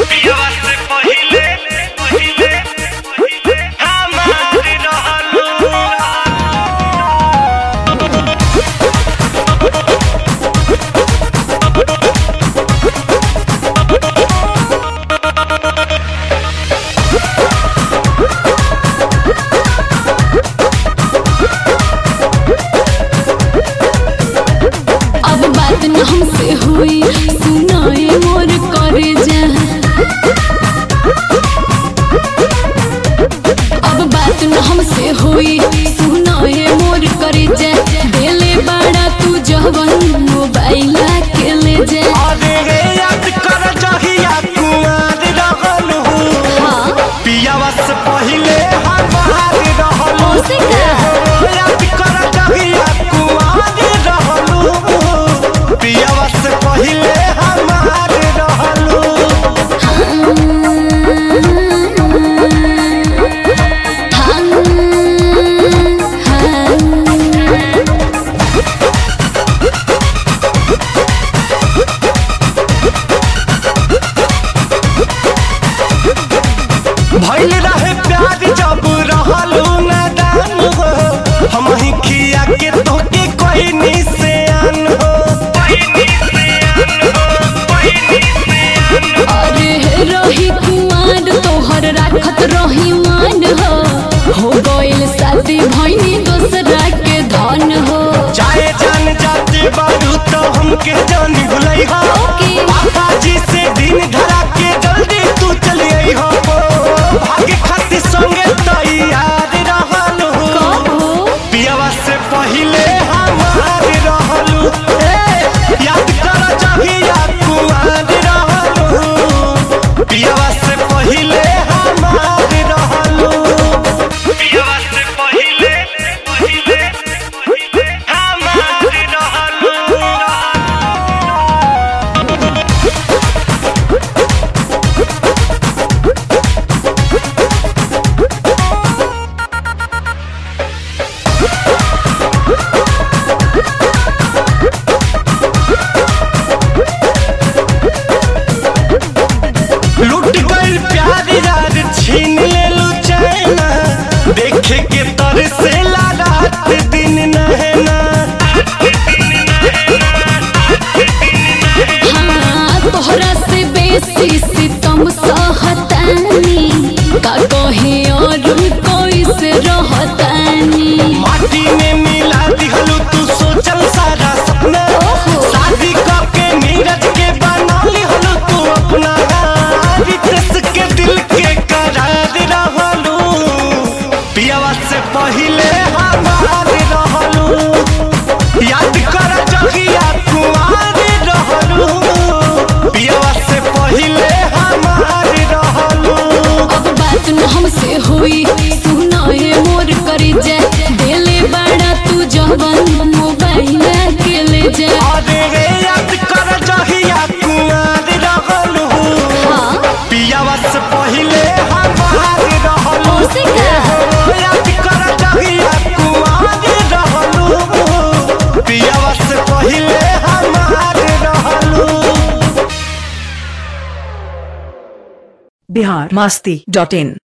हमसे हुई सुनाए मोर करे जा। अब बात न हमसे हुई सुनाए मोर करे जा। देले बड़ा तू जवन मोबाइल के ले जा। अरे रे याद कर जहिया कुआर रहल हूँ। हाँ पियावा से पहिले हम बाहर रहल हूँ। उसे का याद कर जहिया कुआर रहल हूँ। पियावा से पहिले हम बाहर रहल हूँ। भइल रहे प्यार जब रहलू नादान हो। हम ही खिया के तोके कोई निशान हो। अरे रही कुमार तोहर राखत रही मान हो गइल शादी भइनी दोसरा के धन हो। चाहे जान जाते बारू तो हमके जानी भुलई हो। पापा जी से दिन धरा के जल्दी तू चली आई हो। भाग्य खातिर संगे तैयार रहलू। पियावा से पहिले हमार रहलू। याद कर जहिया कुआर रहलू। पियावा से पहिले हमार रहलू। पियावा से पहिले हमार रहलू। लूट गइल प्यार यार छीन लेलू चैना। देखे के तर से रात दिन नहना। हाँ तोहरा से बेसी सितम सहतानी का कहे और कोई से रहतानी। माटी में मिला दिहलू तू सोचल सारा सपना। शादी करके नीरज के बना लिहलू तू अपना। रितेश के दिल के करार रहलू। पियावा से पहिले हमार रहलू। याद कर जहिया कुआर रहलू। पियावा से पहिले हमार रहलू। अब बात न हमसे हुई सुनाए मोर करे जा। देले बड़ा तू जवन मोबाइल के ले जा। अरे रे याद कर जहिया कुआर रहलू। हाँ पियावा से पहिले हमार रहलू। उसे का याद कर जहिया कुआर रहलू। पियावा से पहिले हमार रहलू। बिहारमस्ती.in